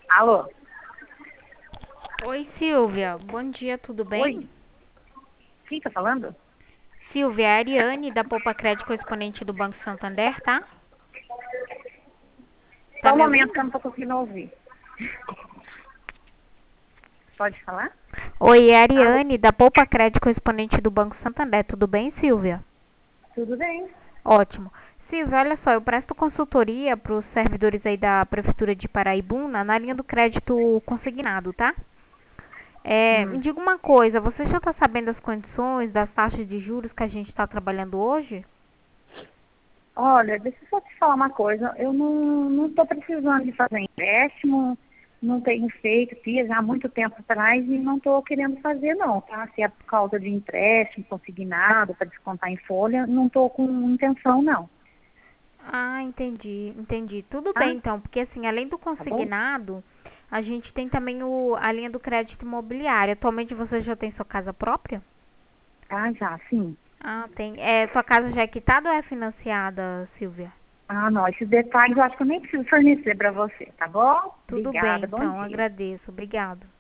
Alô? Oi, Silvia. Bom dia, tudo Oi? bem? Quem tá falando? Silvia, é a Ariane da Poupa Crédito Correspondente do Banco Santander, tá? Tá Só um me momento que eu ouvindo? não tô conseguindo ouvir. Pode falar? Oi, é a Alô? Ariane da Poupa Crédito Correspondente do Banco Santander. Tudo bem, Silvia? Tudo bem? Ótimo. Silvia, olha só, eu presto consultoria para os servidores aí da Prefeitura de Paraibuna na linha do crédito consignado, tá? Me Hum. diga uma coisa, você já está sabendo das condições, das taxas de juros que a gente está trabalhando hoje? Olha, deixa eu só te falar uma coisa. Eu não tô precisando de fazer empréstimo, não tenho feito, fiz já há muito tempo atrás e não tô querendo fazer não, tá? Se é por causa de empréstimo consignado para descontar em folha, não tô com intenção não, Ah, entendi. Tudo bem, tá? então, porque assim, além do Tá bom? consignado, a gente tem também a linha do crédito imobiliário. Atualmente você já tem sua casa própria? Ah, já, sim. Ah, tem. Sua casa já é quitada ou é financiada, Silvia? Ah, não, esses detalhes eu acho que eu nem preciso fornecer para você, tá bom? Tudo bem, Obrigada, bom então, dia. agradeço. Obrigada.